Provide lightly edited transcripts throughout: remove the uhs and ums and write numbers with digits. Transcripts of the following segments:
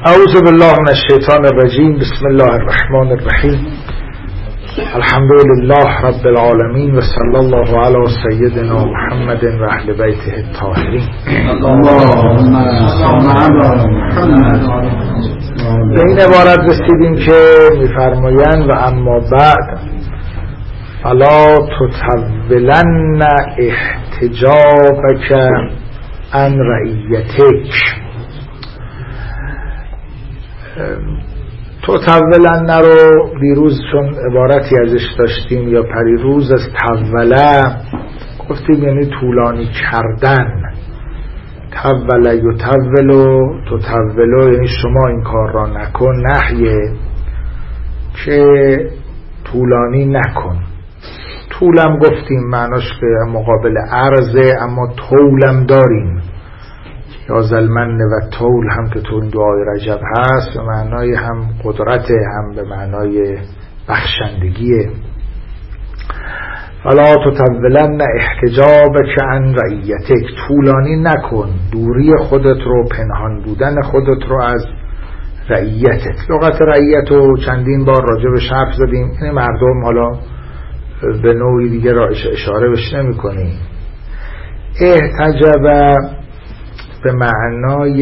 اعوذ بالله من الشیطان الرجیم. بسم الله الرحمن الرحیم. الحمد لله رب العالمین و صلی الله علی سیدنا محمد و اهل بیته الطاهرین. به این عبارت رسیدیم که میفرمایند و اما بعد فلا تطولن احتجابک عن رعیتک. تطولن رو دیروز چون عبارتی ازش داشتیم یا پریروز از توله گفتیم یعنی طولانی کردن. توله یطولو تطولو یعنی شما این کار را نکن، نهیه که طولانی نکن. طولم گفتیم معناش به مقابل عرضه، اما طولم داریم یا ظلمن و طول هم که تو این دعای رجب هست به معنای هم قدرت هم به معنای بخشندگیه. فلا تطولن احتجابک عن رعیتک، طولانی نکن دوری خودت رو، پنهان بودن خودت رو از رعیتت. لغت رعیت رو چندین بار راجع به حرف زدیم، یعنی مردم، حالا به نوعی دیگه را اشاره بهش نمی‌کنیم. احتجب به معنای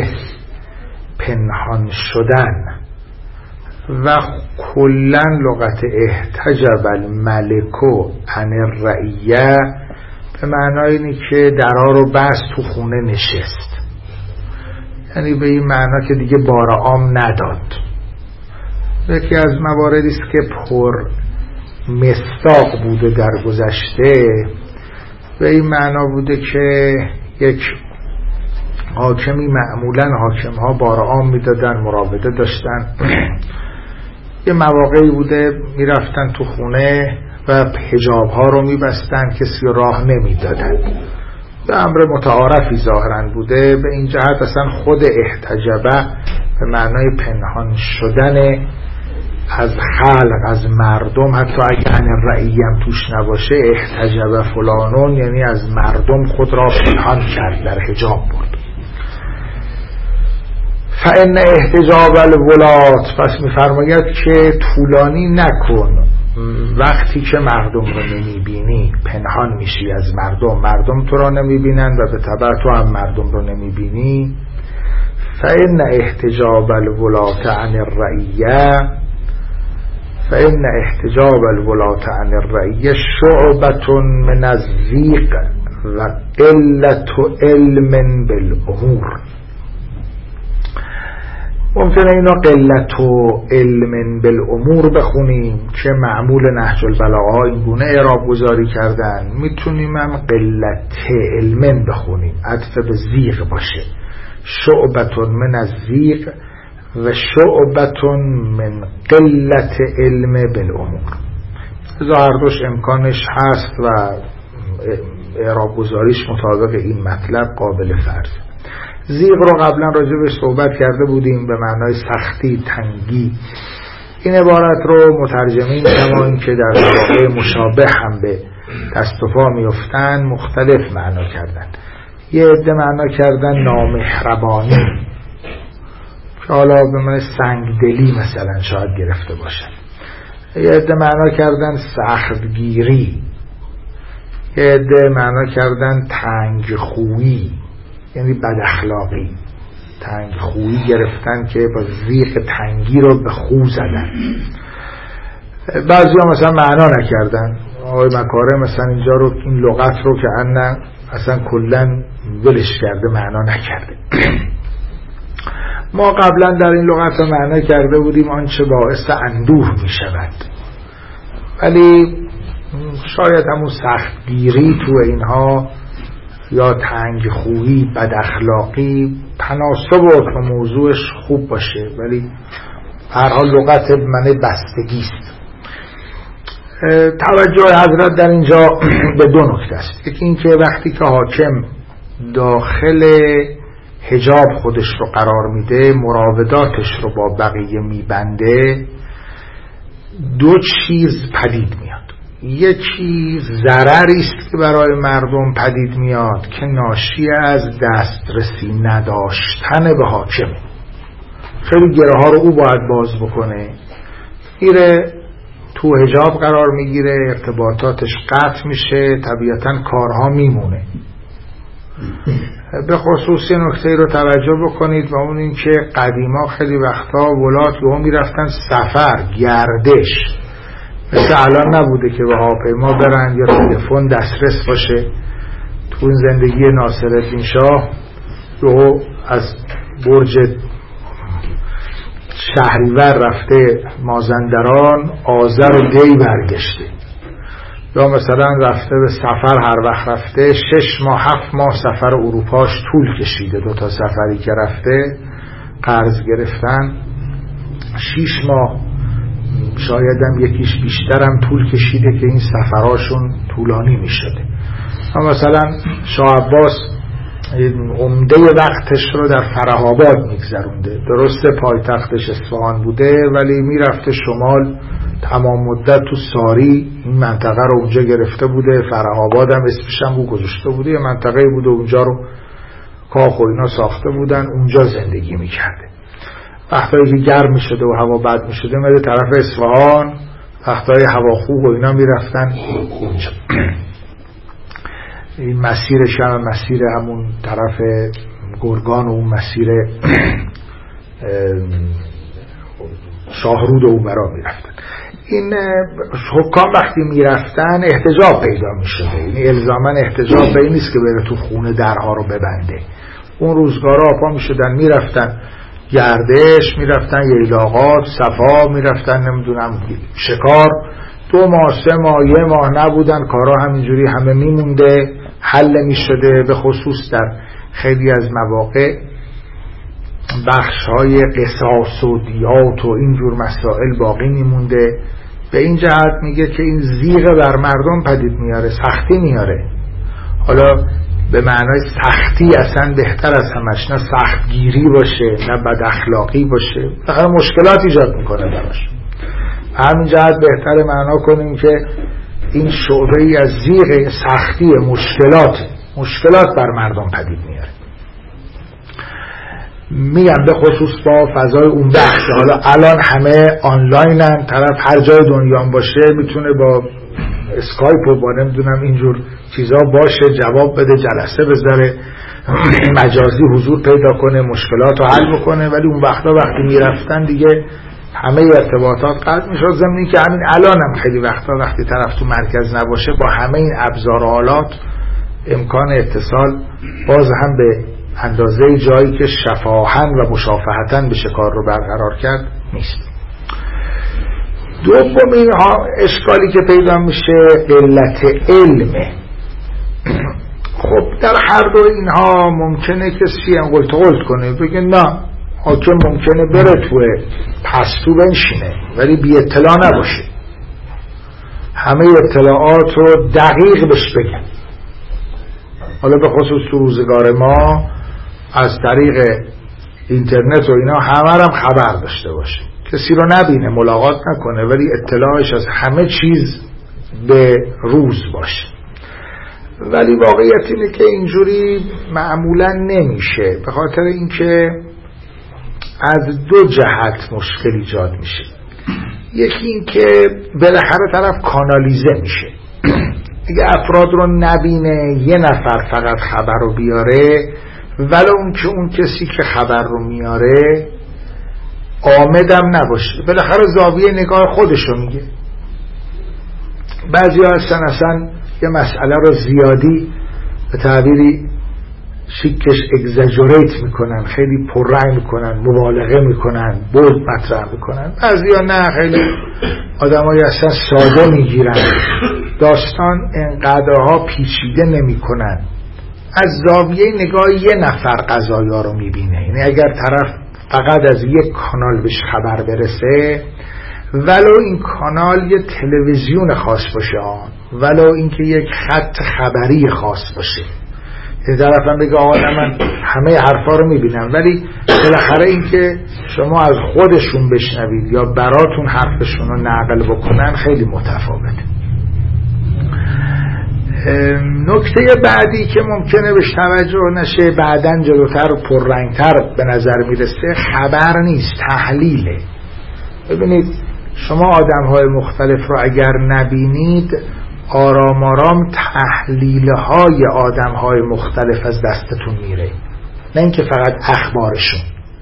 پنهان شدن و کلن لغت احتجب الملکو عن الرعیه به معنای اینی که درها رو بست تو خونه نشست، یعنی به این معنا که دیگه بار عام نداد. یکی از مواردی است که پر مصداق بوده در گذشته، به این معنا بوده که یک حاکمی، معمولا حاکم ها بار عام میدادن، مراوده داشتن، یه مواقعی بوده میرفتن تو خونه و حجاب ها رو میبستن، کسی راه نمیدادن. به امر متعارفی ظاهرا بوده. به این جهت اصلا خود احتجبه به معنای پنهان شدن از خلق، از مردم. حتی اگه عن رعیم توش نباشه، احتجبه فلانون یعنی از مردم خود را پنهان کرد، در حجاب برد. فإن احتجاب الولات، پس میفرماید که طولانی نکن وقتی که مردم رو نمیبینی، پنهان میشی از مردم، مردم تو را نمیبینن و به تبع تو هم مردم رو نمیبینی. فإن احتجاب الولات عن الرعیه، فإن احتجاب الولات عن الرعیه شعبة من الضیق و قلة علم بالامور. ممکنه اینا قلت و علم بالامور بخونیم که معمول نهج البلاغه این گونه اعراب گذاری کردن. میتونیم هم قلت علم بخونیم، عطف به زیغ باشه. شعبة من الزیغ و شعبة من قلت علم بالامور. هر دوش امکانش هست و اعراب گذاریش مطابق این مطلب قابل فرض. زیغ رو قبلا راجع بهش صحبت کرده بودیم، به معنای سختی، تنگی. این عبارت رو مترجمین کما این که در مواقع مشابه هم به دست و پا میافتن مختلف معنا کردن. یه عده معنا کردن نامهربانی که حالا به معنی سنگدلی مثلا شاید گرفته باشن. یه عده معنا کردن سختگیری. یه عده معنا کردن تنگخویی، یعنی بد اخلاقی. تنگ خویی گرفتن که با زیق تنگی رو به خو زدن. بعضی ها مثلا معنا نکردن. آقای مکاره مثلا اینجا رو، این لغت رو که اصلا کلن ولش کرده، معنا نکرده. ما قبلا در این لغت رو معنا کرده بودیم آنچه باعث اندوه می شود، ولی شاید همون سختگیری تو اینها یا تنگ خویی، بد اخلاقی تناسب و موضوعش خوب باشه، ولی هر حال لغت معنی بستگیست. توجه حضرت در اینجا به دو نکته است. یکی این که وقتی که حاکم داخل حجاب خودش رو قرار میده، مراوداتش رو با بقیه میبنده، دو چیز پدید میاد. یکی ضرری است که برای مردم پدید میاد که ناشی از دسترسی نداشتن به حاکم. خیلی گره ها رو او باید باز بکنه. میره تو حجاب قرار میگیره، ارتباطاتش قطع میشه، طبیعتاً کارها میمونه. به خصوص نکته رو توجه بکنید و اون این که قدیما خیلی وقتا ولات به اون میرفتن سفر، گردش، مثل الان نبوده که به هواپیما برن یا تلفن دسترس باشه. تو این زندگی ناصرالدین شاه رو از برج شهریور رفته مازندران، آذر و دی برگشته، یا مثلا رفته به سفر، هر وقت رفته 6 ماه 7 ماه سفر اروپاش طول کشیده. 2 تا سفری که رفته قرض گرفتن 6 ماه، شاید هم یکیش بیشترم طول کشیده که این سفراشون طولانی می شده. مثلا شاه عباس عمده وقتش رو در فره‌آباد میگذرونده. درسته پایتختش اصفهان بوده ولی میرفته شمال، تمام مدت تو ساری این منطقه رو اونجا گرفته بوده. فره‌آباد هم اسمش هم او گذاشته بوده، یه منطقه بوده اونجا رو کاخ و اینا ساخته بودن، اونجا زندگی میکرده. وقتایی که گرم میشده و هوا بد میشده میره طرف اصفهان، وقتایی هوا خوب و اینا میرفتن اونجا. این مسیرش هم مسیر همون طرف گرگان و اون مسیر شاهرود و اون برا میرفتن. این حکام وقتی میرفتن احتجاب پیدا میشده، این الزاماً احتجاب به این نیست که بره تو خونه درها رو ببنده. اون روزگارا آپا میشدن میرفتن گردش، میرفتن ییلاقات، صفا، میرفتن نمیدونم شکار. 2 ماه 3 ماه 1 ماه نبودن، کارا همینجوری همه میمونده، حل میشده. به خصوص در خیلی از مواقع بخش‌های قصاص و دیات و اینجور مسائل باقی میمونده. به این جهت میگه که این زیغ بر مردم پدید میاره، سختی میاره. حالا به معنای سختی اصلا بهتر از همش، نه سختگیری باشه نه بد اخلاقی باشه، فقط مشکلات ایجاد میکنه براش. همین جهت بهتر معنا کنیم که این شعبه ای از زیغ سختی، مشکلات بر مردم پدید میاره. میگم به خصوص با فضای اون بخش. حالا الان همه آنلاینن، طرف هر جای دنیا باشه میتونه با اسکایپ و با نمیدونم اینجور چیزا باشه، جواب بده، جلسه بذاره، مجازی حضور پیدا کنه، مشکلات رو حل بکنه. ولی اون وقتی میرفتن دیگه همه ارتباطات قطع میشد. ضمن که همین الان هم خیلی وقتا وقتی طرف تو مرکز نباشه با همه این ابزار و آلات امکان اتصال باز هم به اندازه جایی که شفاهن و مشافهتن بشه کار رو برقرار کرد نیست. دومین اشکالی که پیدا میشه قلت علمه. خب در هر دو اینها ممکنه کسی هم قلت کنه، بگه نه حاکم ممکنه بره توی پستو بنشینه ولی بی اطلاع نباشه، همه اطلاعات رو دقیق بهش بگن. حالا به خصوص تو روزگار ما از طریق اینترنت و اینا همه هم خبر داشته باشه، کسی رو نبینه، ملاقات نکنه ولی اطلاعش از همه چیز به روز باشه. ولی واقعیت اینه که اینجوری معمولا نمیشه، به خاطر اینکه از 2 جهت مشکل ایجاد میشه. یکی این که بالاخره طرف کانالیزه میشه. اگه افراد رو نبینه، 1 نفر فقط خبر رو بیاره، ولو اون که اون کسی که خبر رو میاره آمدم نباشه، بالاخره زاویه نگاه خودشو میگه. بعضی ها هستن اصلا یه مسئله رو زیادی به تعبیری شیکش اگزاجوریت میکنن، خیلی پررنگ میکنن، مبالغه میکنن، بولد مطرح میکنن. بعضی ها نه، خیلی آدم های اصلا ساده میگیرن، داستان انقدرها پیچیده نمیکنن، از زاویه نگاه 1 نفر قضایا رو میبینه. یعنی اگر طرف فقط از یک کانال بهش خبر برسه، ولو این کانال یه تلویزیون خاص باشه، ولو اینکه یک خط خبری خاص باشه، یه طرف هم بگه آقا من همه حرفا رو میبینم، ولی بالاخره اینکه شما از خودشون بشنوید یا براتون حرفشون رو نقل بکنن خیلی متفاوته. نکته بعدی که ممکنه بهش توجه نشه، بعداً جلوتر و پررنگتر به نظر میرسه، خبر نیست، تحلیله. ببینید شما آدم‌های مختلف رو اگر نبینید، آرام آرام تحلیل‌های آدم‌های مختلف از دستتون میره، نه اینکه فقط اخبارشون.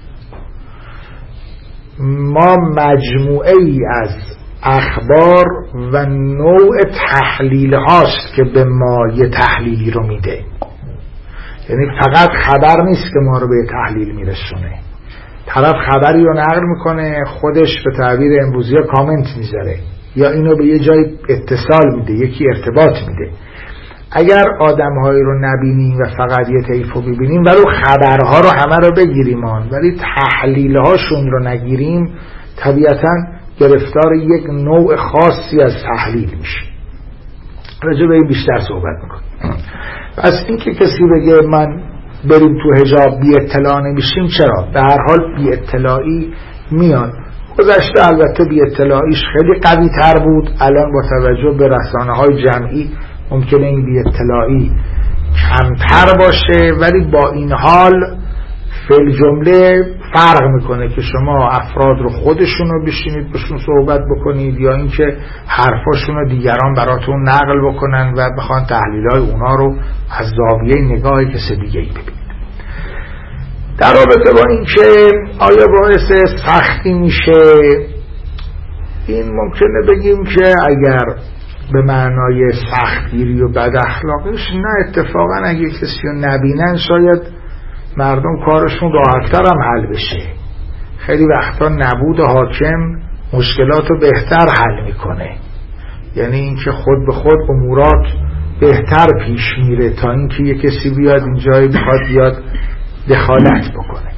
ما مجموعه ای از اخبار و نوع تحلیل هاست که به ما یه تحلیلی رو میده. یعنی فقط خبر نیست که ما رو به تحلیل میرسونه. طرف خبری رو نقل میکنه، خودش به تعبیر امروزی ها کامنت میذاره یا اینو به یه جای اتصال میده، یکی ارتباط میده. اگر آدمهایی رو نبینیم و فقط یه طیف رو ببینیم، ولی خبرها رو همه رو بگیریم ولی تحلیل هاشون رو نگیریم، طبیعتاً گرفتار یک نوع خاصی از تحلیل میشه. راجع به این بیشتر صحبت میکنم. پس این که کسی بگه من بریم تو حجاب بی اطلاع نمیشیم، چرا؟ به هر حال بی اطلاعی میان. گذشته البته بی اطلاعیش خیلی قوی تر بود، الان با توجه به رسانه های جمعی ممکنه این بی اطلاعی کمتر باشه، ولی با این حال فی جمله فرق میکنه که شما افراد رو خودشون رو بشینید باشون صحبت بکنید یا اینکه حرفاشون رو دیگران براتون نقل بکنن و بخوان تحلیلای اونا رو از زاویه نگاه کسی دیگه‌ای ببینید. در رابطه با اینکه آیا باعث سختی میشه، این ممکنه بگیم که اگر به معنای سختگیری و بد اخلاقیش نه، اتفاقا اگه کسی رو نبینن شاید مردم کارشون راحت‌تر هم حل بشه. خیلی وقتا نبود حاکم مشکلات رو بهتر حل میکنه، یعنی اینکه خود به خود امورات بهتر پیش میره تا اینکه یه کسی بیاد اینجایی بخواد بیاد دخالت بکنه.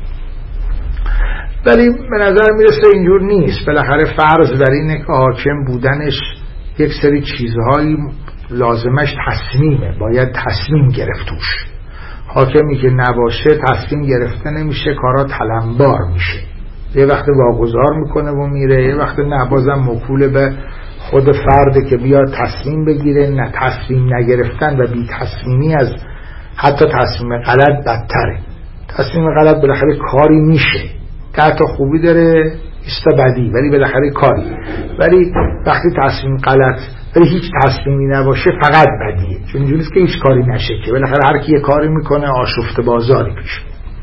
ولی به نظر میرسه اینجور نیست. بالاخره فرض بر اینه که حاکم بودنش یک سری چیزهایی لازمش تصمیمه، باید تصمیم گرفت توش. حاکمی که نباشه تصمیم گرفته نمیشه، کارا تلمبار میشه، یه وقت واگذار میکنه و میره، یه وقت نه بازم موکول به خود فرده که بیاد تصمیم بگیره. نه، تصمیم نگرفتن و بی تصمیمی از حتی تصمیم غلط بدتره. تصمیم غلط بالاخره کاری میشه، تا خوبی داره ایستا بدی، ولی بالاخره کاری. ولی وقتی تصمیم غلط ولی هیچ تصمیمی نباشه فقط بدیه، چون اینجوریست که هیچ کاری نشه، که بالاخره هر کی یه کاری میکنه آشفته بازاری پیش.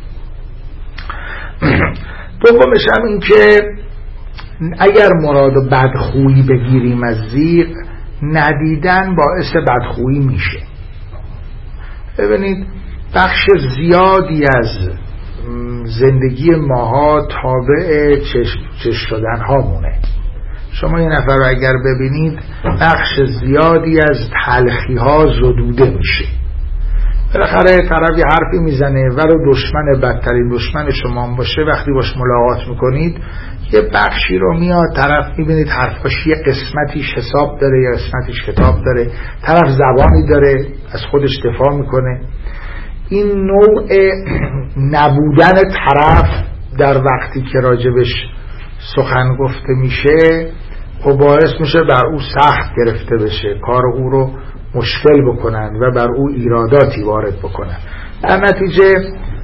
دومش هم این که اگر مراد بدخویی بگیریم از زیغ، ندیدن باعث بدخویی میشه. ببینید بخش زیادی از زندگی ماها تابع چشم شدن ها مونه. شما یه نفر رو اگر ببینید، بخش زیادی از تلخی ها زدوده میشه. بالاخره طرف یه حرفی میزنه ولو دشمن بدترین دشمن شما هم باشه، وقتی باش ملاقات میکنید یه بخشی رو میاد طرف میبینید حرفاش یه قسمتیش حساب داره، یه قسمتیش کتاب داره، طرف زبانی داره از خودش دفاع میکنه. این نوع نبودن طرف در وقتی که راجبش سخن گفته میشه و باعث میشه بر او سخت گرفته بشه، کار او رو مشکل بکنن و بر او ایراداتی وارد بکنن. در نتیجه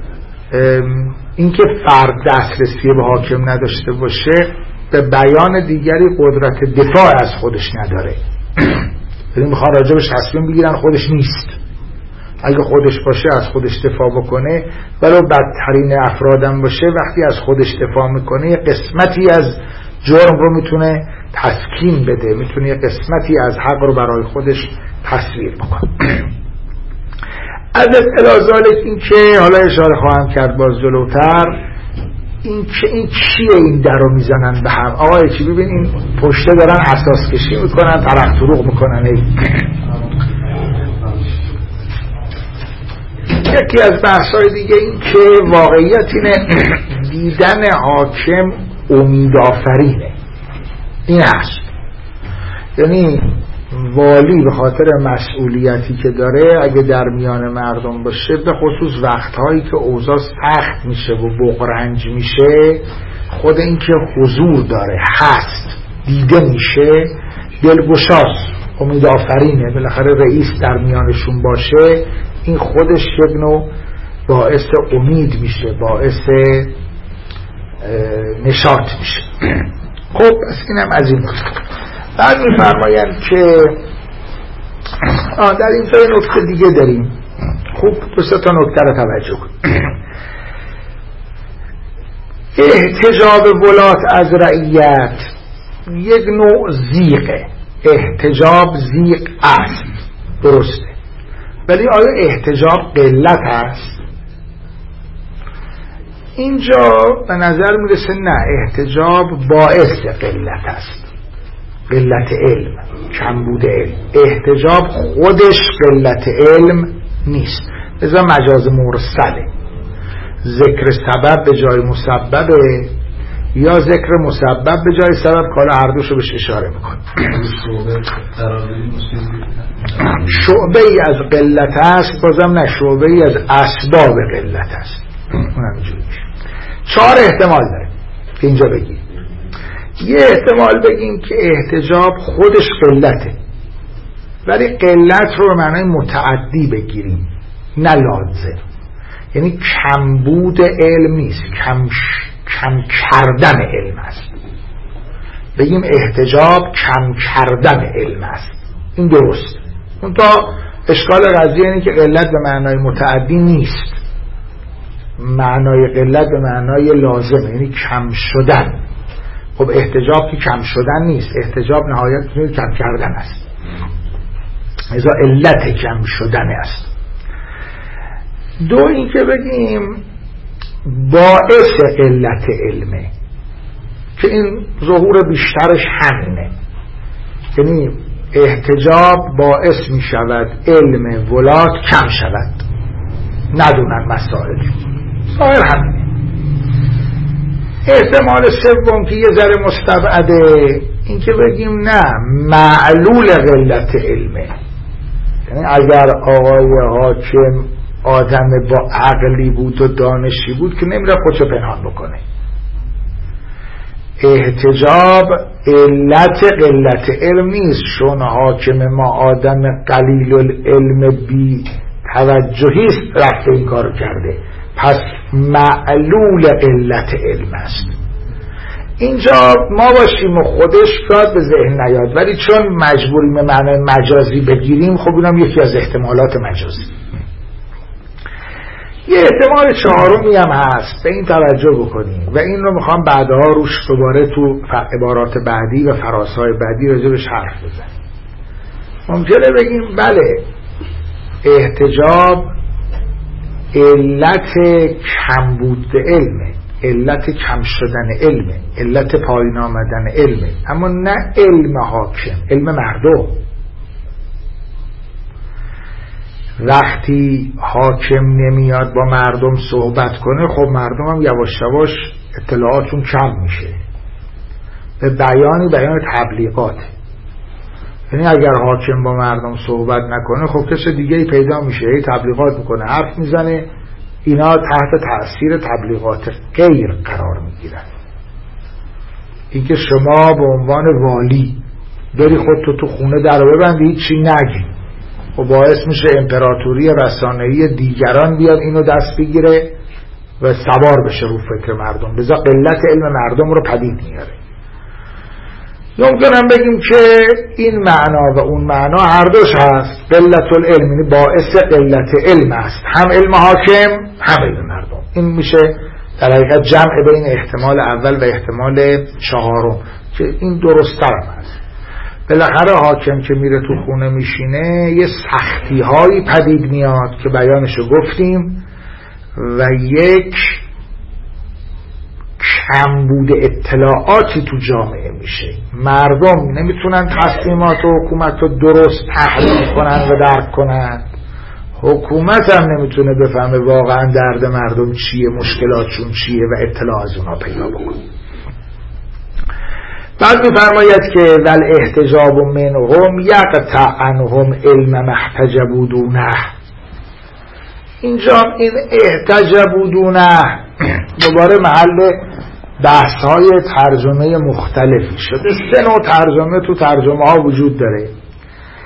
اینکه فرد دسترسی به حاکم نداشته باشه به بیان دیگری قدرت دفاع از خودش نداره. یعنی میخوان راجبش تصمیم بگیرن، خودش نیست. اگه خودش باشه از خودش دفاع بکنه، ولو بدترین افرادم باشه وقتی از خودش دفاع میکنه یه قسمتی از جرم رو میتونه تسکین بده، میتونه یه قسمتی از حق رو برای خودش تصویر بکنه. از اطلاع ذالک این که حالا اشاره خواهم کرد باز جلوتر، این چیه این در رو میزنن به هم؟ آقای چی ببین این پشته دارن اساس کشی میکنن، طرق طروق میکنن. یکی از بحث‌های دیگه این که واقعیت اینه دیدن حاکم امیدآفرینه. این هست، یعنی والی به خاطر مسئولیتی که داره اگه در میان مردم باشه، به خصوص وقتهایی که اوضاع سخت میشه و بغرنج میشه، خود این که حضور داره، هست، دیده میشه، دلگشاست. امید آفرینه، بالاخره رئیس در میانشون باشه، این خودش یک نوع باعث امید میشه، باعث نشاط میشه. خب پس اینم از این بعد میفرمایند که در اینجا نکته دیگه داریم. خوب دو سه تا نکته رو توجه کن. احتجاب ولات از رعیت یک نوع زیغه. احتجاب زیغ است، درسته، ولی آیا احتجاب قلت است؟ اینجا به نظر میرسه نه، احتجاب باعث قلت است، قلت علم، کمبود علم. احتجاب خودش قلت علم نیست، لذا مجاز مرسله، ذکر سبب به جای مسببه یا ذکر مسبب به جای سبب، که حالا هر دوشو بهش اشاره میکنه. شعبه ای از قلت است، بازم نه، شعبه ای از اسباب قلت است. اونم اینجوری میشه. 4 احتمال داره که اینجا بگیم. یه احتمال بگیم که احتجاب خودش قلته، ولی قلت رو به معنای متعدی بگیریم، نه لازم. یعنی کمبود علم نیست، کم کردن علم است. بگیم احتجاب کم کردن علم است، این درست. اون تا اشکال قضیه اینه که قلت به معنای متعدی نیست، معنای قلت به معنای لازم، یعنی کم شدن. خب احتجاب که کم شدن نیست، احتجاب نهایت کم کردن است، ازا علت کم شدن است. دو این که بگیم باعث علت علمه، که این ظهور بیشترش همینه، یعنی احتجاب باعث می شود علم ولات کم شود، ندونن مسائل، ظاهر همینه. احتمال سوم که یه ذره مستبعده، این که بگیم نه، معلول قلت علمه، یعنی اگر آقای حاکم آدم با عقلی بود و دانشی بود که نمیره خودشو پنهان بکنه. احتجاب علت قلت علم نیست، چون حاکم ما آدم قلیل العلم بی توجهیست رفته این کارو کرده، پس معلول قلت علم است. اینجا ما باشیم و خودش شاید به ذهن نیاد، ولی چون مجبوریم به معنای مجازی بگیریم، خب اینم یکی از احتمالات مجازی. یه احتمال چهارمی هم هست، به این توجه بکنیم و این رو میخوام بعدها روش دوباره تو عبارات بعدی و فراسهای بعدی راجبش حرف بزنیم. ممکنه بگیم بله، احتجاب علت کمبود علمه، علت کم شدن علمه، علت پایین آمدن علمه، اما نه علم حاکم، علم مردم. وقتی حاکم نمیاد با مردم صحبت کنه، خب مردم هم یواش یواش اطلاعاتون کم میشه، به بیان تبلیغات. یعنی اگر حاکم با مردم صحبت نکنه، خب کس دیگه ای پیدا میشه، ای تبلیغات میکنه، حرف میزنه، اینا تحت تأثیر تبلیغات غیر قرار میگیرن. این که شما به عنوان والی بری خودتو تو خونه در ببندی، هیچی نگی، و باعث میشه امپراتوری رسانه‌ای دیگران بیاد اینو دست بگیره و سوار بشه رو فکر مردم، لذا قلت علم مردم رو پدید میاره. ممکنم بگیم که این معنا و اون معنا هر دوش هست. قلت العلم یعنی باعث قلت علم است، هم علم حاکم هم علم مردم. این میشه در حقیقت جمع بین احتمال اول و احتمال چهارم، که این درست تر هست. بالاخره حاکم که میره تو خونه میشینه، یه سختی هایی پدید میاد که بیانشو گفتیم، و یک کمبود اطلاعاتی تو جامعه میشه. مردم نمیتونن تصمیمات و حکومت رو درست تحلیل کنن و درک کنن، حکومت هم نمیتونه بفهمه واقعا درد مردم چیه، مشکلاتشون چیه و اطلاع از اونا پیدا بکنه. بعد میفرماید که ول احتجاب منهم یقطع عنهم علم محتجبوا دونه. اینجا این احتجبوا دونه دوباره محل بحث‌های ترجمه مختلفی شده. 3 نوع ترجمه تو ترجمه ها وجود داره.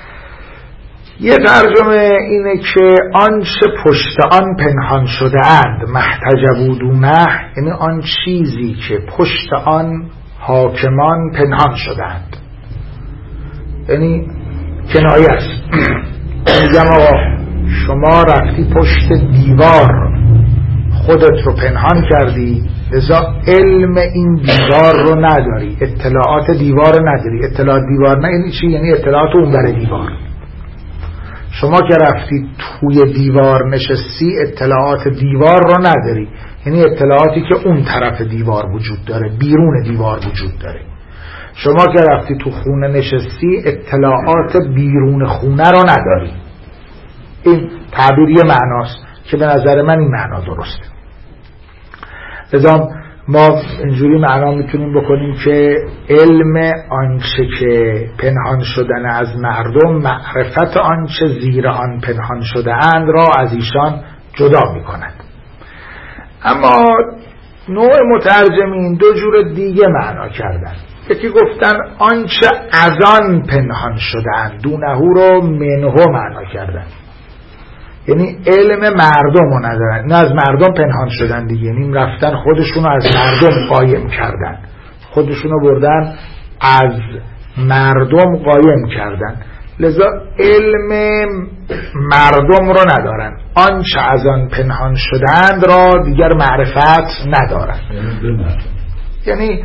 یه ترجمه اینه که آنچه پشت آن پنهان شده اند محتجبوا دونه، یعنی آن چیزی که پشت آن حاکمان پنهان شده اند، یعنی کنایه است. میگم آقا شما رفتی پشت دیوار خودت رو پنهان کردی، لذا علم این دیوار رو نداری، اطلاعات دیوار رو نداری. اطلاعات دیوار نه یعنی چی؟ یعنی اطلاعات اون بر دیوار. شما که رفتی توی دیوار نشستی اطلاعات دیوار رو نداری، یعنی اطلاعاتی که اون طرف دیوار وجود داره، بیرون دیوار وجود داره. شما که رفتی تو خونه نشستی اطلاعات بیرون خونه رو نداری. این تعبیری معناست که به نظر من این معنا درسته. لذا ما اینجوری معنا میتونیم بکنیم که علم آنچه که پنهان شدن از مردم معرفت آنچه زیر آن پنهان شده اند را از ایشان جدا میکند. اما نوع مترجمین دو جور دیگه معنا کردن. یکی گفتن آنچه از آن پنهان شده اند، دونهو رو منهو معنا کردن، یعنی علم مردم رو ندارن، نه از مردم پنهان شدن دیگه، یعنی رفتن خودشونو از مردم قایم کردن، خودشونو بردن از مردم قایم کردن، لذا علم مردم رو ندارن. آنچه از آن پنهان شدند را دیگر معرفت ندارن، یعنی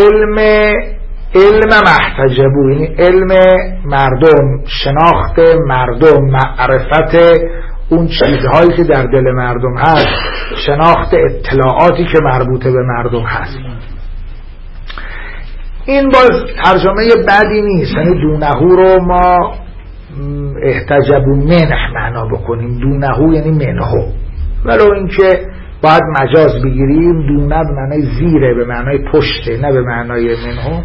علم محتجبو، یعنی علم مردم، شناخت مردم، معرفت اون چیزهایی که در دل مردم هست، شناخت اطلاعاتی که مربوطه به مردم هست. این باز ترجمه بدی نیست، یعنی دونهو رو ما احتجبو منح معنا بکنیم، دونهو یعنی منهو، ولو اینکه باید مجاز بگیریم، دونه به معنای زیره، به معنای پشته، نه به معنای منهو.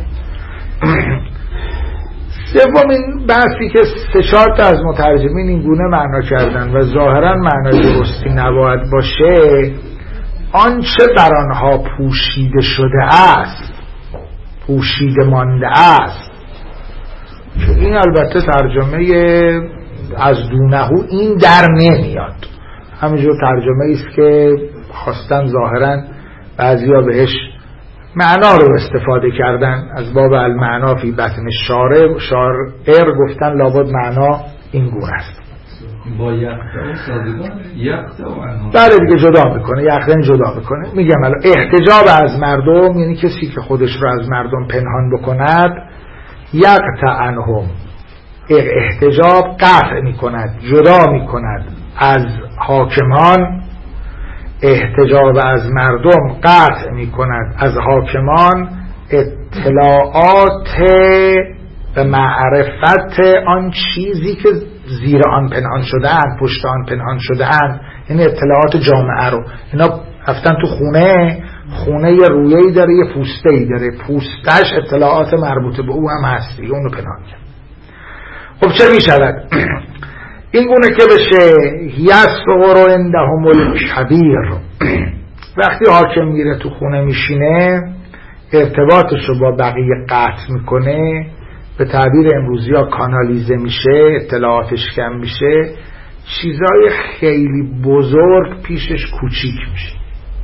سومین بحثی که 3-4 تا از مترجمین این گونه معنا کردن و ظاهرا معنای درستی نباید باشه، آنچه بر آنها پوشیده شده است، پوشیده مانده است. این البته ترجمه از دونهو این در نمیاد، همینجور ترجمه ایست که خواستن ظاهرا بعضیا بهش معنا رو استفاده کردن، از باب المعنا فی بطن شارع گفتن لابد معنا این گونه است. با یقطع و صادقان یقطع و عنها بله دیگه جدا میکنه، یقطع جدا میکنه. میگم الان احتجاب از مردم یعنی کسی که خودش رو از مردم پنهان بکند، یقطع عنهم احتجاب قطع میکند، جدا میکند از حاکمان، احتجاب از مردم قطع می کند از حاکمان اطلاعات و معرفت آن چیزی که زیر آن پنهان شده اند، پشت آن پنهان شده اند، یعنی اطلاعات جامعه رو. اینا رفتن تو خونه یه رویه‌ای داره، یه پوسته‌ای داره، پوستش اطلاعات مربوطه به او هم هست، اونو پنهان کرد. خب چه می شود؟ این گونه که بشه یسغر عندهم الکبیر، وقتی حاکم میره تو خونه میشینه ارتباطش رو با بقیه قطع میکنه، به تعبیر امروزی ها کانالیزه میشه، اطلاعاتش کم میشه، چیزای خیلی بزرگ پیشش کوچیک میشه،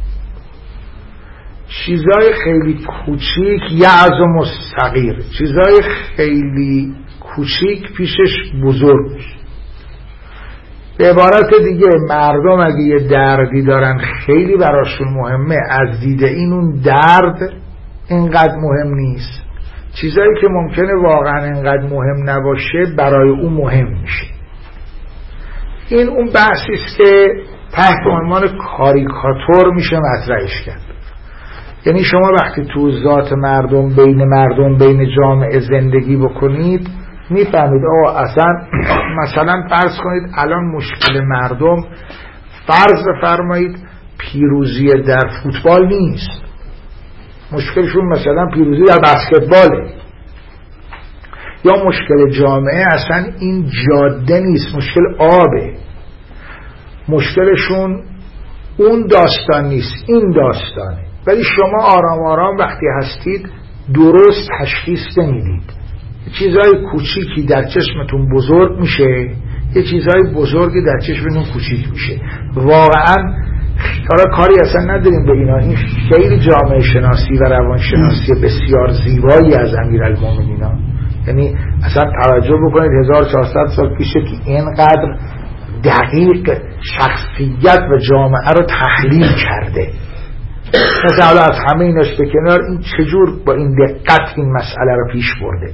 چیزای خیلی کوچیک یعظم الصغیر، چیزای خیلی کوچیک پیشش بزرگ میشه. به عبارت دیگه مردم اگه یه دردی دارن خیلی براشون مهمه، از دید این اون درد اینقدر مهم نیست، چیزایی که ممکنه واقعا اینقدر مهم نباشه برای اون مهم میشه. این اون بحثی است که تحت عنوان کاریکاتور میشه مطرحش کرد. یعنی شما وقتی تو ذات مردم، بین جامعه زندگی بکنید میفهمید آقا اصلا مثلا فرض کنید الان مشکل مردم، فرض بفرمایید پیروزی در فوتبال نیست، مشکلشون مثلا پیروزی در بسکتباله، یا مشکل جامعه اصلا این جاده نیست، مشکل آبه، مشکلشون اون داستان نیست، این داستانه. ولی شما آرام آرام وقتی هستید درست تشخیص نمیدید، چیزای کوچیکی در چشمتون بزرگ میشه، یه چیزهای بزرگی در چشمتون کوچیک میشه. واقعا حالا کاری اصلا نداریم به اینا، این خیلی جامعه شناسی و روانشناسی بسیار زیبایی از امیرالمومنین، یعنی اصلا توجه بکنید 1400 سال پیشه که اینقدر دقیق شخصیت و جامعه رو تحلیل کرده. مثلا حالا از همه ایناش به کنار، این چجور با این دقت این مسئله رو پیش برده.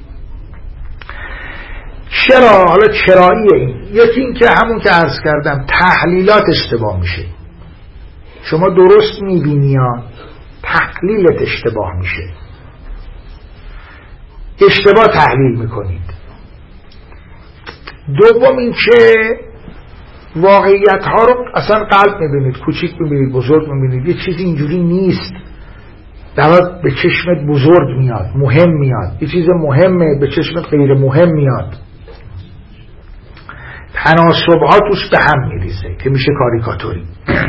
چرا؟ حالا چراییه این. یکی این که همون که عرض کردم تحلیلات اشتباه میشه. شما درست میبینی ها، تحلیلت اشتباه میشه، اشتباه تحلیل میکنید. دوم این که واقعیت ها رو اصلا قلب میبینید، کوچیک میبینید، بزرگ میبینید. یه چیزی اینجوری نیست، در به چشمت بزرگ میاد، مهم میاد. یه چیز مهمه به چشمت غیر مهم میاد. تناسب‌ها توش به هم میریزه که میشه کاریکاتوری.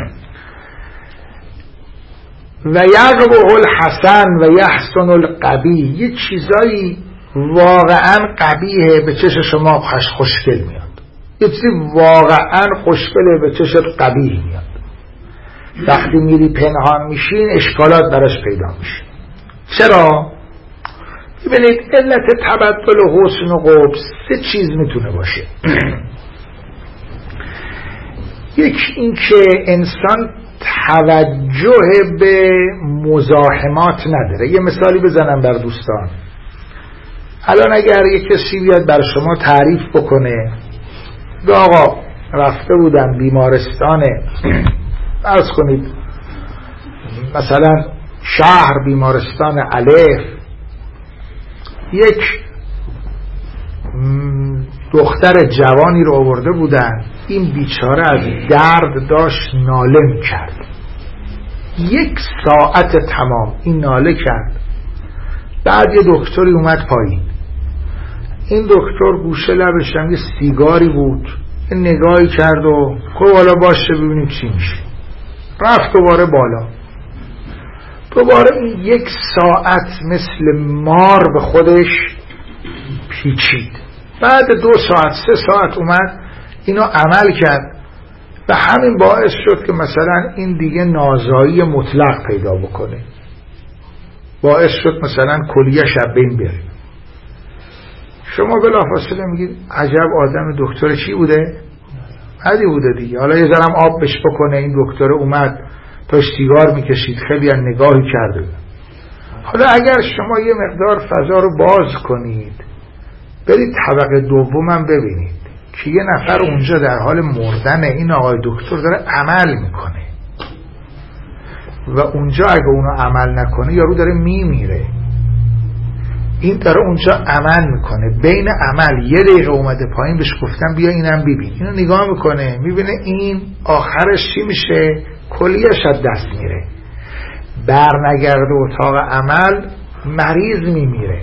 و یقبح الحسن و یحسن القبیح، یه چیزایی واقعا قبیحه به چشم شما خوشگل میاد، یه چیزی واقعا خوشگله به چشم قبیح میاد. وقتی میری پنهان میشین اشکالات براش پیدا میشه. چرا؟ ببینید علت تبدل حسن و قبح سه چیز میتونه باشه. یک این که انسان توجه به مزاحمات نداره. یه مثالی بزنم بر دوستان. الان اگر یک کسی بیاد بر شما تعریف بکنه، آقا رفته بودم بیمارستان، عرض کنید مثلا شهر بیمارستان الف، یک دختر جوانی رو آورده بودن، این بیچاره از درد داشت ناله میکرد. 1 ساعت تمام این ناله کرد. بعد یه دکتری اومد پایین. این دکتر گوشه لبش هم یه سیگاری بود، یه نگاهی کرد و گفت حالا باشه ببینیم چی میشه. رفت دوباره بالا. دوباره این 1 ساعت مثل مار به خودش پیچید. بعد 2 ساعت 3 ساعت اومد اینو عمل کرد و همین باعث شد که مثلا این دیگه نازایی مطلق پیدا بکنه، باعث شد مثلا کلیه شب بین بره. شما بلافاصله میگید عجب آدم دکتر چی بوده؟ بدی بوده دیگه، حالا یه ذرم آب بش بکنه. این دکتر اومد تا سیگار میکشید، خیلی هم نگاهی کرده. حالا اگر شما یه مقدار فضا رو باز کنید، برید طبقه دومم ببینید که یه نفر اونجا در حال مردن، این آقای دکتر داره عمل میکنه و اونجا اگه اونو عمل نکنه یارو داره میمیره. این داره اونجا عمل میکنه، بین عمل 1 دقیقه اومده پایین، بهش گفتم بیا اینم ببین. اینو نگاه میکنه، میبینه این آخرش چی میشه؟ کلیه‌اش از دست میره، برنگرده اتاق عمل، مریض میمیره.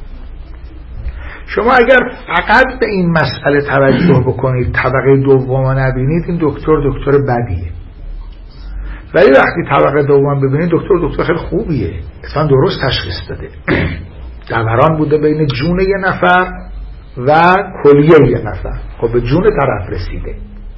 شما اگر فقط به این مسئله توجه بکنید، طبقه دوم نبینید، این دکتر بدیه. ولی وقتی طبقه دوم ببینید دکتر خیلی خوبیه، اصلا درست تشخیص داده. دوران بوده بین جون یه نفر و کلیه یه نفر، خب به جون طرف رسیده.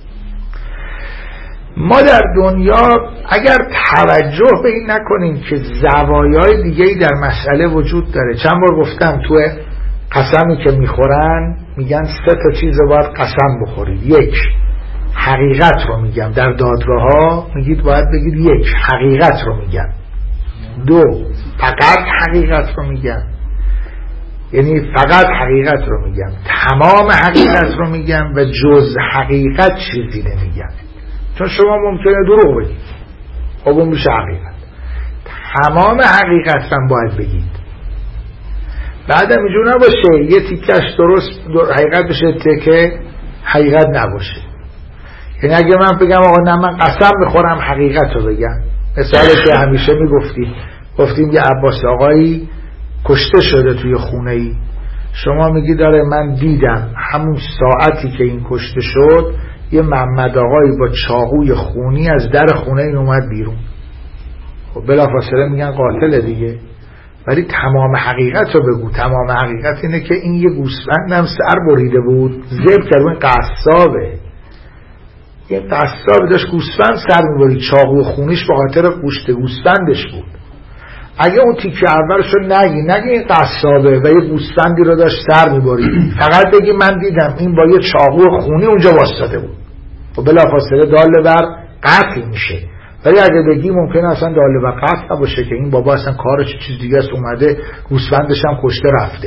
ما در دنیا اگر توجه به این نکنیم که زوایای دیگه‌ای در مسئله وجود داره. چند بار گفتم تو قسمی که میخورن میگن 3 تا چیز باید قسم بخورید. 1 حقیقت رو میگم، در دادگاه ها میگید باید بگید 1 حقیقت رو میگم. 2 فقط حقیقت رو میگم، یعنی فقط حقیقت رو میگم، تمام حقیقت رو میگم و جز حقیقت چیزی نمیگم. چون شما ممکنه دروغ بگید، خب اون میشه حقیقت. تمام حقیقت هم باید بگید. بعدم اینجور نباشه یه تیکش درست حقیقت بشه، تیکه حقیقت نباشه. یعنی اگه من بگم آقا نه من قسم میخورم حقیقت رو بگم، مثالی که همیشه گفتیم یه عباس آقایی کشته شده توی خونه ای، شما میگی داره من دیدم همون ساعتی که این کشته شد یه محمد آقایی با چاقوی خونی از در خونه این اومد بیرون. خب بلافاصله میگن قاتل دیگه. ولی تمام حقیقت رو بگو. تمام حقیقت اینه که این یه گوسفندم سر بریده بود، ذبح کرد. این قصابه، یه قصاب داشت گوسفند سر میبرید، چاقو خونیش به خاطر گوشت گوسفندش بود. اگه اون تیکه اولش رو نگی این قصابه و یه گوسفندی رو داشت سر میبرید، فقط بگی من دیدم این با یه چاقو خونی اونجا واسطاده بود و بلافاصله داله بر قتل میشه. ولی اگه بگی ممکنه اصلا داله بر قتل نباشه که این بابا اصلا کارش چیز دیگه است، اومده گوسفندش هم کشته رفته.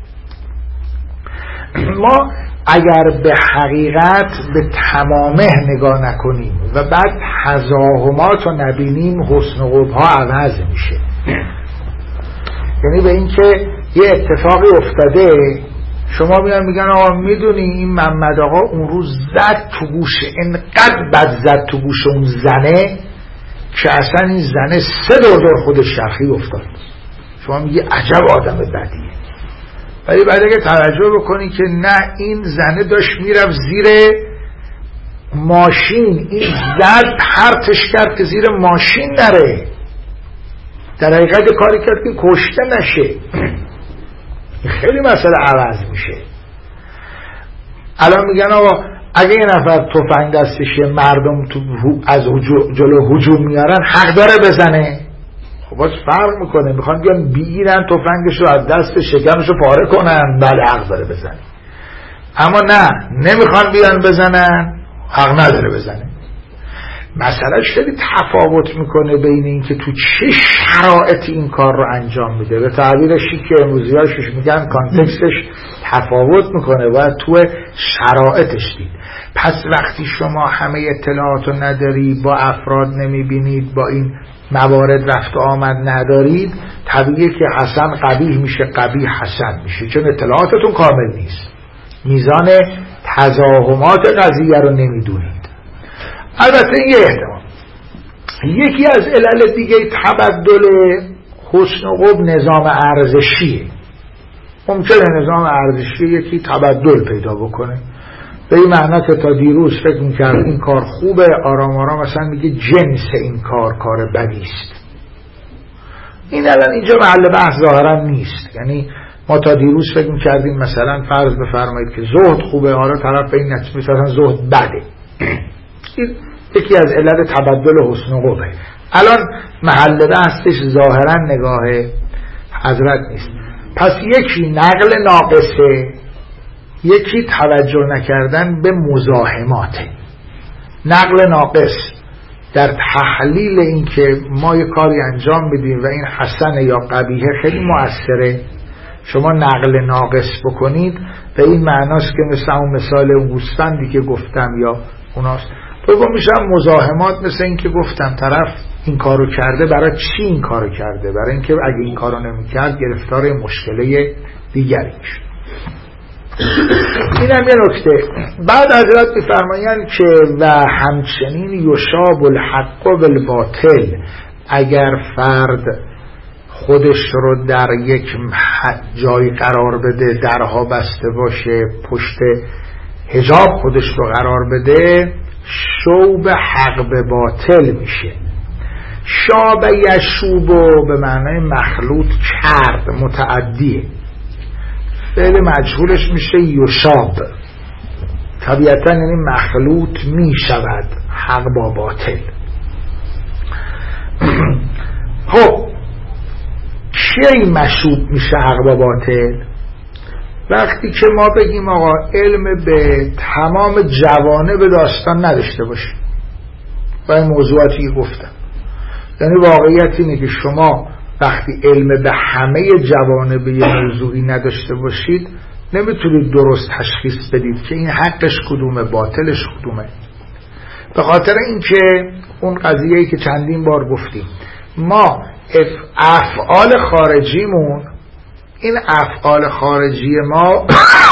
ما اگر به حقیقت به تمامه نگاه نکنیم و بعد تزاحمات رو نبینیم، حسن و قبح عوض میشه. یعنی به این که یه اتفاقی افتاده، شما میگن آقا میدونی این محمد آقا اون روز زد تو گوش، اینقدر بد زد تو گوش اون زنه که اصلا این زنه 3 دور خودش شرخی افتاد. شما میگی عجب آدم بدیه. ولی بعد اگه توجه بکنی که نه، این زنه داشت میرفت زیر ماشین، این زد پرتش کرد که زیر ماشین نره، در حقیقت کاری کرد که کشته نشه. خیلی مسئله عوض میشه. الان میگن آقا اگه یه نفر تفنگ دستشه، مردم تو از جلو هجوم میارن، حق داره بزنه؟ خب باز فرق میکنه. میخوان بیان بگیرن تفنگش رو از دست شکمش رو پاره کنن، بله حق داره بزنه. اما نه، نمیخوان بیان بزنن، حق نداره بزنه. مسئلهش خیلی تفاوت میکنه بین این که تو چه شرایطی این کار رو انجام میده. به تعبیر شیک امروزیاشش میگن کانتکستش تفاوت میکنه، باید تو شرایطش دید. پس وقتی شما همه اطلاعات رو نداری، با افراد نمیبینید، با این موارد رفت و آمد ندارید، طبیعیه که حسن قبیح میشه، قبیح حسن میشه، چون اطلاعاتتون کامل نیست، میزان تزاحمات قضیه رو نمیدونید. البته این یه احتمال. یکی از علل دیگه تبدل حسن و قبح نظام ارزشیه. ممکنه نظام ارزشی یکی تبدل پیدا بکنه، به این معنی که تا دیروز فکر میکرد این کار خوبه، آرام آرام مثلا میگه جنس این کار بدیست. این الان اینجا محل بحث ظاهرا نیست. یعنی ما تا دیروز فکر میکردیم مثلا فرض بفرمایید که زهد خوبه، آره طرف به این نتیجه مثلا زهد بده. این یکی از علل تبدل حسن و قبح. الان محل بحثش ظاهرا نگاه حضرت نیست. پس یکی نقل ناقصه، یکی توجه نکردن به مزاحماته. نقل ناقص در تحلیل این که ما یک کاری انجام بدیم و این حسن یا قبیحه خیلی مؤثره. شما نقل ناقص بکنید به این معناست که مثل اون مثال اون گوسفندی که گفتم یا اوناست. دوم میشم مزاحمات، مثل این که گفتم طرف این کارو کرده، برای چی این کارو کرده؟ برای اینکه اگه این کارو نمیکرد گرفتار مشکله دیگری میشه. این هم یه نکته. بعد حضرت میفرمایند که و همچنین یشاب الحق بالباطل، اگر فرد خودش رو در یک جایی قرار بده، درها بسته باشه، پشت حجاب خودش رو قرار بده، شوب حق به باطل میشه. شاب یشوب به معنای مخلوط کرد، متعدیه. فعل مجهولش میشه یشاب. طبیعتا یعنی مخلوط میشود حق با باطل. خب چی مشوب میشه حق با باطل؟ وقتی که ما بگیم آقا علم به تمام جوانب داستان نداشته باشیم و این موضوعاتی که گفتم، یعنی واقعیت اینه که شما وقتی علم به همه جوانب یه موضوعی نداشته باشید نمیتونید درست تشخیص بدید که این حقش کدومه، باطلش کدومه. به خاطر اینکه اون قضیه‌ای که چندین بار گفتیم، ما افعال خارجیمون، این افعال خارجی ما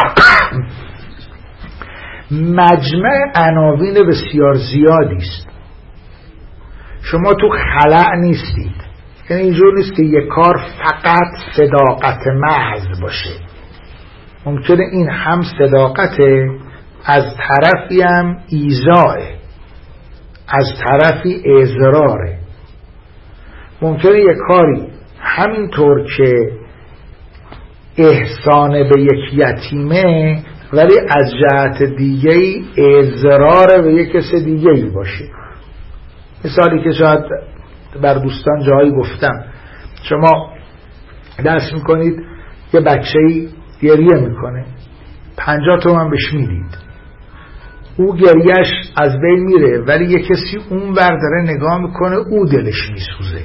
مجمع عناوین بسیار زیادی است. شما تو خلأ نیستید. یعنی اینجور نیست که یک کار فقط صداقت محض باشه. ممکنه این هم صداقته، از طرفی هم ایذاء، از طرفی اضراره. ممکنه یک کاری همینطور که احسان به یک یتیمه، ولی از جهت دیگه‌ای اضرار به یک کس دیگه‌ای باشه. مثالی که شاید بر دوستان جایی گفتم، شما دست میکنید یه بچه‌ای گریه میکنه، 50 تومن بهش میدید، او گریهش از بین میره، ولی یه کسی اون ور داره نگاه میکنه، او دلش میسوزه.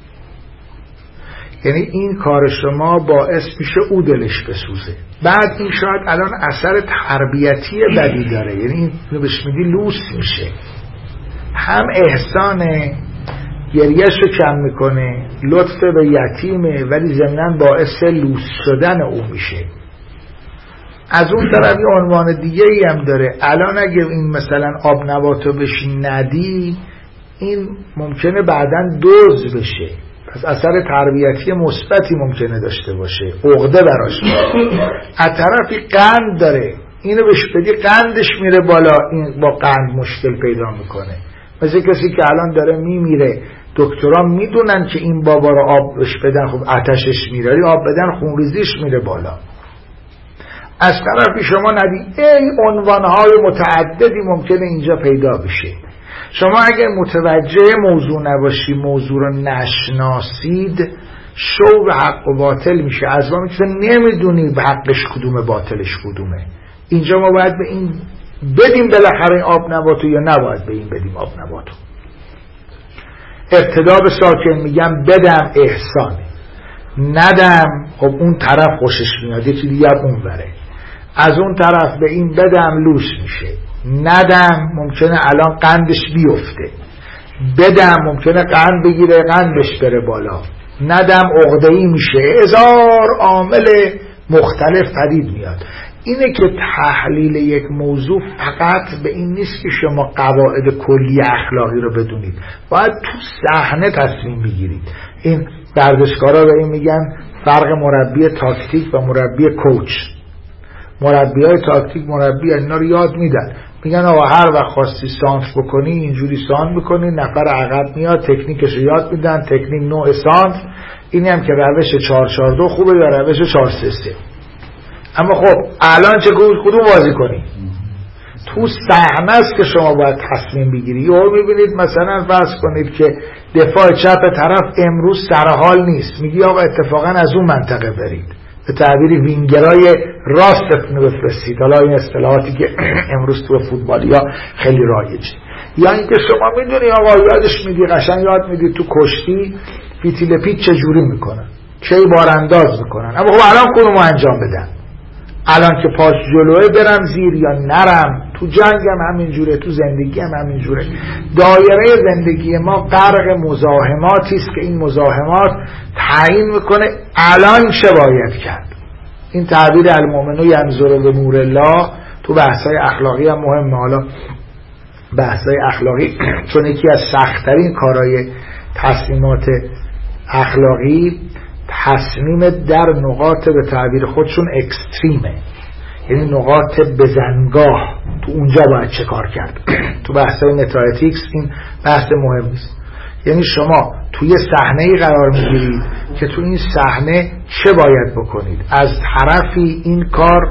یعنی این کار شما باعث میشه او دلش بسوزه. بعد این شاید الان اثر تربیتی بدی داره، یعنی این بهش میگی لوس میشه. هم احسانه، گریهش رو کم میکنه، لطف به یتیمه، ولی ضمناً باعث لوس شدن او میشه. از اون طرف یه عنوان دیگه ای هم داره. الان اگه این مثلا آب نباتو بشی ندی، این ممکنه بعداً دوز بشه، پس اثر تربیتی مثبتی ممکنه داشته باشه، عقده براش. از طرفی قند داره، اینو بهش بدی قندش میره بالا، این با قند مشکل پیدا میکنه. مثل کسی که الان داره میمیره، دکترها میدونن که این بابا رو آب بهش بدن خب آتشش میره، آب بدن خونریزیش میره بالا. از طرفی شما ندی، این عنوانهای متعددی ممکنه اینجا پیدا بشه. شما اگر متوجه موضوع نباشی، موضوع رو نشناسید، شو به حق و باطل میشه. از ما میتونه نمیدونی به حقش کدومه باطلش کدومه. اینجا ما باید به این بدیم بالاخره آب نباتو یا نباید به این بدیم آب نباتو. ابتدا به ساکن میگم بدم احسانه، ندم خب اون طرف خوشش میاد، یه چیزی دیگه اون بره. از اون طرف به این بدم لوس میشه، ندم ممکنه الان قندش بیفته، بدم ممکنه قند بگیره قندش بره بالا، ندم عقده‌ای میشه، هزار عامل مختلف پدید میاد. اینه که تحلیل یک موضوع فقط به این نیست که شما قواعد کلی اخلاقی رو بدونید، باید تو صحنه تصمیم بگیرید. این ورزشکارا به این میگن فرق مربی تاکتیک و مربی کوچ. مربیای تاکتیک مربی اینا رو یاد میدن، میگن آقا هر وقت خواستی سانتر بکنی اینجوری سانتر بکنی، نفر عقب میاد تکنیکش رو یاد میدن، تکنیک نوع سانتر، اینی هم که روش 4-4-2 خوبه یا روش 4-3-3. اما خب الان چه کدوم بازی کنی؟ تو صحنه است که شما باید تصمیم بگیری. یا میبینید مثلا فرض کنید که دفاع چپ طرف امروز سرحال نیست، میگی آقا اتفاقا از اون منطقه برید، به تعبیری وینگرای راستتون رو بفرستید. حالا این اصطلاحاتی که امروز تو فوتبالیا خیلی رایجه. یا اینکه شما میدونی آقا یادش میدی، قشنگ یاد میدی تو کشتی فیتیل پیچ چجوری میکنن، چه بارانداز میکنن، اما خب الان کدومو انجام بدن؟ الان که پاش جلوه برم زیر یا نرم؟ تو جنگ هم همینجوره، تو زندگی هم همینجوره. دایره زندگی ما غرق مزاحماتی است که این مزاحمات تعیین میکنه الان چه باید کرد. این تعبیر المؤمنون ینظر به نور الله تو بحث‌های اخلاقی هم مهمه. حالا بحث‌های اخلاقی چون یکی از سخت‌ترین کارهای تصمیمات اخلاقی، تصمیم در نقاط به تعبیر خودشون اکستریمه، یعنی نقاط بزنگاه، تو اونجا باید چه کار کرد. تو بحث‌های متااتیکس این بحث مهمی است. یعنی شما توی صحنه‌ای قرار میگیرید که تو این صحنه چه باید بکنید. از طرفی این کار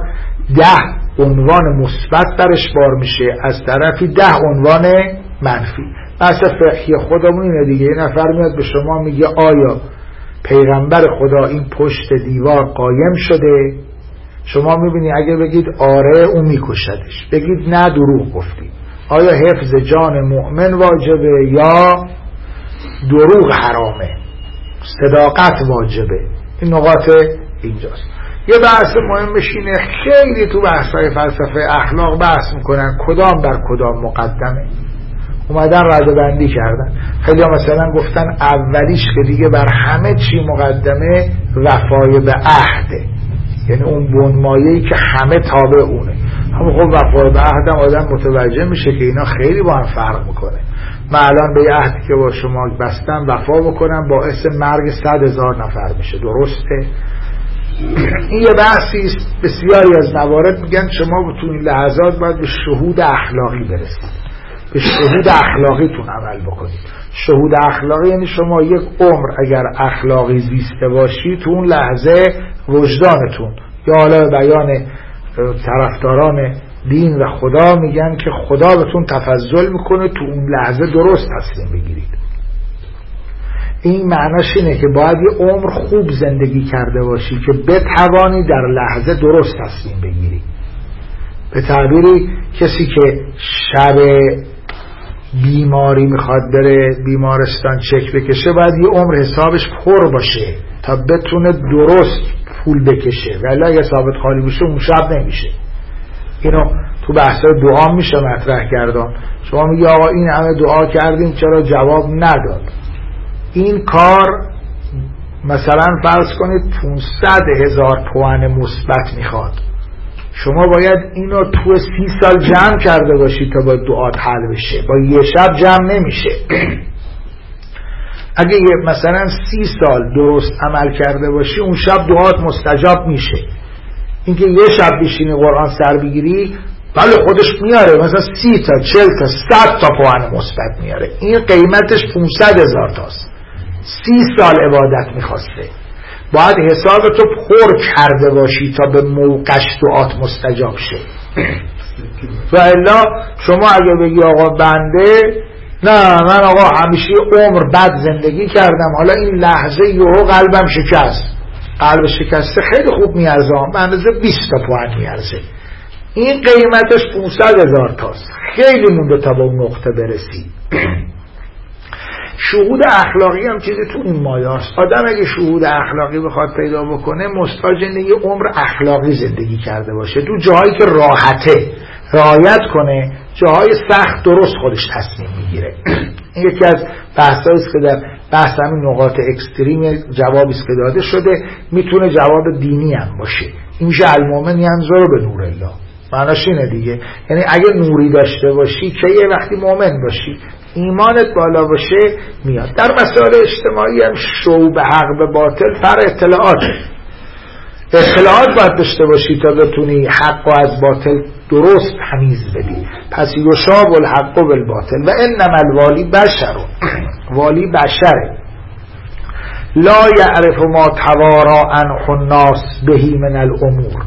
10 عنوان مثبت درش بار میشه، از طرفی 10 عنوان منفی. بحث فقهی خودمون اینه دیگه. یه نفر میاد به شما میگه آیا پیغمبر خدا این پشت دیوار قایم شده؟ شما میبینی اگه بگید آره اون میکشدش، بگید نه دروغ گفتی. آیا حفظ جان مؤمن واجبه یا دروغ حرامه، صداقت واجبه؟ این نقاط اینجاست. یه بحث مهمش اینه، خیلی تو بحث‌های فلسفه اخلاق بحث میکنن کدام بر کدام مقدمه. اومدن رده بندی کردن. خیلی مثلا گفتن اولیش که دیگه بر همه چی مقدمه وفای به عهده، یعنی اون بنمایه‌ای که همه تابع اونه. اما خب وفای به عهدم آدم متوجه میشه که اینا خیلی با هم فرق میکنه. من الان به عهدی که با شما بستم وفا بکنم باعث مرگ 100,000 نفر میشه، درسته؟ این یه بحثی است. بسیاری از موارد میگن شما تو این لحظات باید به شهود اخلاقی برسید. به شهود اخلاقیتون عمل بکنید. شهود اخلاقی یعنی شما یک عمر اگر اخلاقی زیسته باشی تو اون لحظه وجدانتون، یا حالا بیان طرفداران دین و خدا میگن که خدا بهتون تفضل میکنه تو اون لحظه درست تصمیم بگیرید. این معناش اینه که باید یه عمر خوب زندگی کرده باشی که بتوانی در لحظه درست تصمیم بگیری. به تعبیری کسی که شب بیماری میخواد بره بیمارستان چک بکشه باید یه عمر حسابش پر باشه تا بتونه درست پول بکشه، ولی اگه ثابت خالی بشه اون شب نمیشه. اینو تو بحثای دعا میشه مطرح کردن. شما میگی آقا این همه دعا کردیم چرا جواب نداد؟ این کار مثلا فرض کنید 500,000 تومان مثبت میخواد، شما باید اینو تو 30 سال جمع کرده باشی تا با دعات حل بشه، با یه شب جمع نمیشه. اگه مثلا 30 سال درست عمل کرده باشی اون شب دعات مستجاب میشه. اینکه یه شب بشینی قرآن سر بگیری بله خودش میاره مثلا 30 تا 40 تا 100 تا تومان مثبت میاره، این قیمتش 500,000 تاست. 30 سال عبادت میخواسته، باید حسابتو پر کرده باشی تا به موقعش دعات مستجاب شه. و الا شما اگه بگی آقا بنده نه من آقا همیشه عمر بد زندگی کردم، حالا این لحظه یهو قلبم شکست، قلب شکسته خیلی خوب میارزه، به اندازه 20 تا تومان میارزه، این قیمتش 500,000 تاست، خیلی مونده تا به اون نقطه برسی. شهود اخلاقی هم چیزی تو این مایاست. آدم اگه شهود اخلاقی بخواد پیدا بکنه محتاج اینه یه عمر اخلاقی زندگی کرده باشه، تو جاهایی که راحته رعایت کنه، جاهای سخت درست خودش تصمیم میگیره. این یکی از بحثایی است که در بحث همین نقاط اکستریم جوابی است که داده شده، میتونه جواب دینی هم باشه. این میشه المؤمن ینظر به نور الله، معناش اینه دیگه، یعنی اگه نوری داشته باشی که یه وقتی مؤمن باشی ایمانت بالا باشه میاد. در مسائل اجتماعی هم شو به حق به باطل فر اطلاعات باید داشته باشی تا بتونی حق و از باطل درست تمیز بدی. پس یشاب الحق بالباطل و انما الوالی بشر، والی بشره لا یعرف ما توارا عنه الناس بهی من الامور.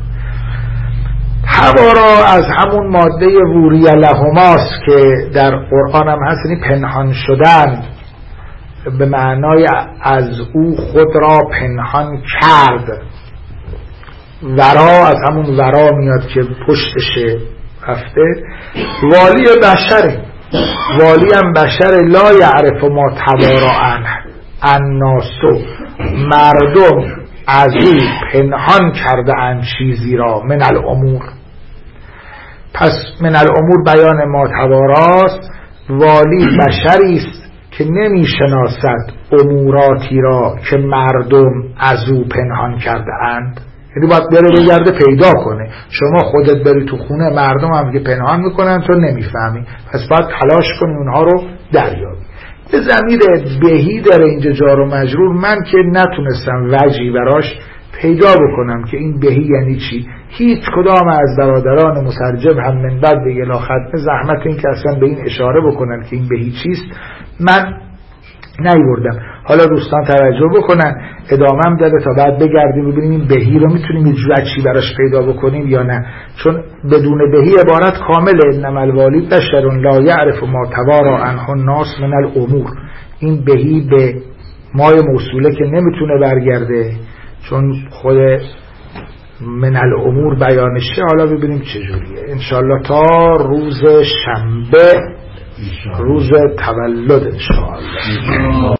توارا از همون ماده ووری لهماست که در قرآن هم هست، یعنی پنهان شدن، به معنای از او خود را پنهان کرد. ورا از همون ورا میاد که پشتشه رفته. والی بشره، والی هم بشره لا یعرف ما توارا عنه الناسو، مردم از او پنهان کرده اند چیزی را من الامور. پس من الامور بیان ما تواراست. والی بشری است که نمی شناسد اموراتی را که مردم از او پنهان کرده اند، یعنی باید بره بگرده پیدا کنه. شما خودت بری تو خونه مردم هم که پنهان میکنن تو نمیفهمی، پس باید تلاش کنی اونها رو دریابی. یه ضمیر بهی داره اینجا جار و مجرور، من که نتونستم وجهی براش پیدا بکنم که این بهی یعنی چی. هیچ کدام از برادران مترجم هم من بعد به الی ختم زحمت این که اصلا به این اشاره بکنن که این بهی چیست من نیوردم. حالا دوستان توجه بکنن، ادامه‌ام داده تا بعد بگردیم ببینیم این بهی رو میتونیم یه جوری براش پیدا بکنیم یا نه، چون بدون بهی عبارت کامله. انما الوالی بشر لا یعرف ما توارا عنه الناس من الامور. این بهی به مای موصوله که نمیتونه برگرده چون خود من الامور بیانشه. حالا ببینیم چجوریه انشالله تا روز شنبه، روز تولد انشالله.